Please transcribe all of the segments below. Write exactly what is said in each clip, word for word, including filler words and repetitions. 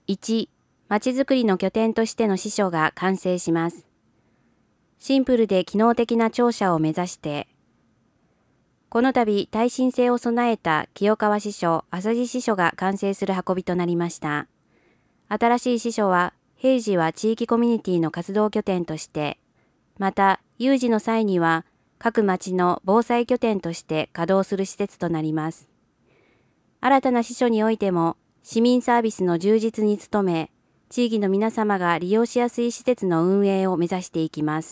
いち、まちづくりの拠点としての支所が完成します。シンプルで機能的な庁舎を目指して、この度耐震性を備えた清川支所、朝地支所が完成する運びとなりました。新しい支所は、平時は地域コミュニティの活動拠点として、また有事の際には各町の防災拠点として稼働する施設となります。新たな支所においても市民サービスの充実に努め、地域の皆様が利用しやすい施設の運営を目指していきます。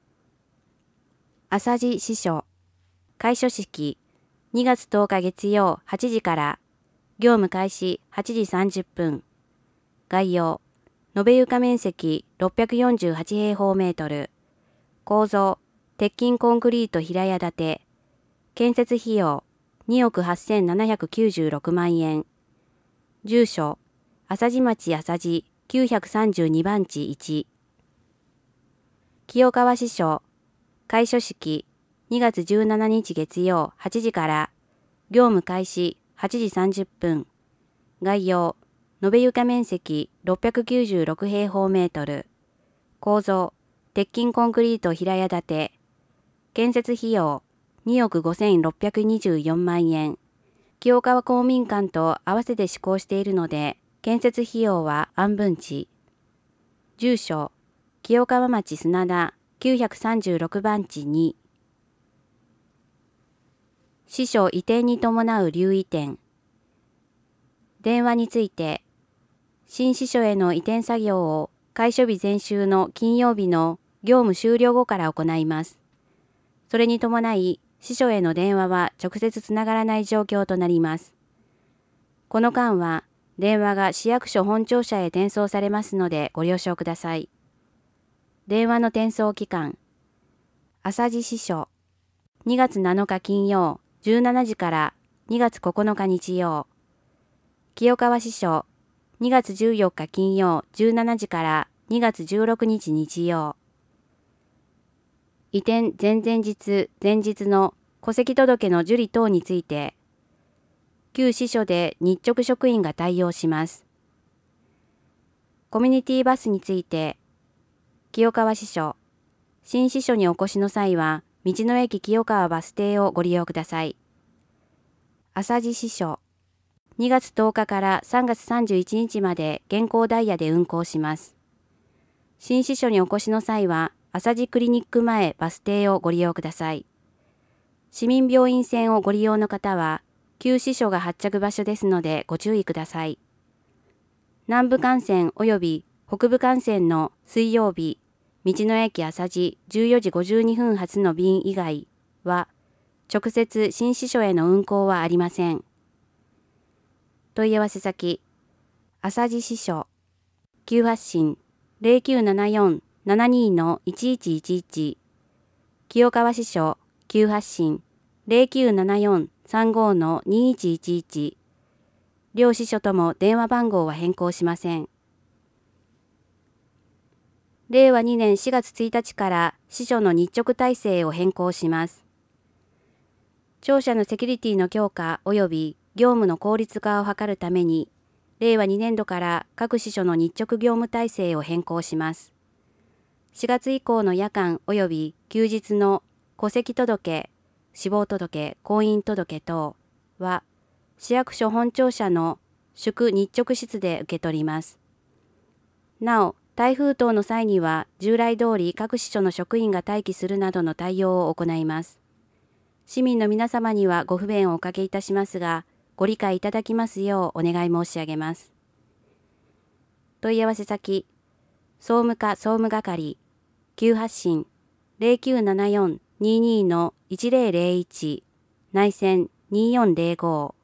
朝地支所開所式にがつとおか月曜はちじから業務開始はちじさんじゅっぷん。概要延べ床面積ろっぴゃくよんじゅうはち平方メートル。構造鉄筋コンクリート平屋建て。建設費用におくはっせんななひゃくきゅうじゅうろくまんえん。住所朝地町朝地きゅうひゃくさんじゅうにばんちいち。清川支所開所式にがつじゅうしちにち月曜はちじから業務開始はちじさんじゅっぷん。概要延べ床面積ろっぴゃくきゅうじゅうろく平方メートル。構造鉄筋コンクリート平屋建て。建設費用におくごせんろっぴゃくにじゅうよんまんえん。清川公民館と合わせて施工しているので、建設費用は安分地。住所清川町砂田きゅうひゃくさんじゅうろくばんちに。支所移転に伴う留意点。電話について、新支所への移転作業を開所日前週の金曜日の業務終了後から行います。それに伴い、支所への電話は直接つながらない状況となります。この間は、電話が市役所本庁舎へ転送されますのでご了承ください。電話の転送期間。朝地支所。にがつなのか金曜じゅうしちじからにがつここのか日曜。清川支所。にがつじゅうよっか金曜じゅうしちじからにがつじゅうろくにち日曜。移転前々日前日の戸籍届の受理等について、旧支所で日直職員が対応します。コミュニティバスについて、清川支所、新支所にお越しの際は、道の駅清川バス停をご利用ください。朝地支所、にがつとおかからさんがつさんじゅういちにちまで現行ダイヤで運行します。新支所にお越しの際は、朝地クリニック前バス停をご利用ください。市民病院線をご利用の方は、旧支所が発着場所ですのでご注意ください。南部幹線及び北部幹線の水曜日、道の駅朝地じゅうよじごじゅうにふん発の便以外は、直接新支所への運行はありません。問い合わせ先、朝地支所、急発進 ゼロきゅうななよん ななに いちいちいちいち、清川支所、急発進 ゼロきゅうななよん さんご にいちいちいち、両支所とも電話番号は変更しません。れいわにねんしがつついたちから支所の日直体制を変更します。庁舎のセキュリティの強化及び業務の効率化を図るために、れいわにねんどから各支所の日直業務体制を変更します。しがつ以降の夜間及び休日の戸籍届、死亡届、婚姻届等は、市役所本庁舎の宿日直室で受け取ります。なお、台風等の際には従来通り各支所の職員が待機するなどの対応を行います。市民の皆様にはご不便をおかけいたしますが、ご理解いただきますようお願い申し上げます。問い合わせ先、総務課総務係、急発進 ゼロきゅうななよん にじゅうに いちゼロゼロいち、内線によんゼロご。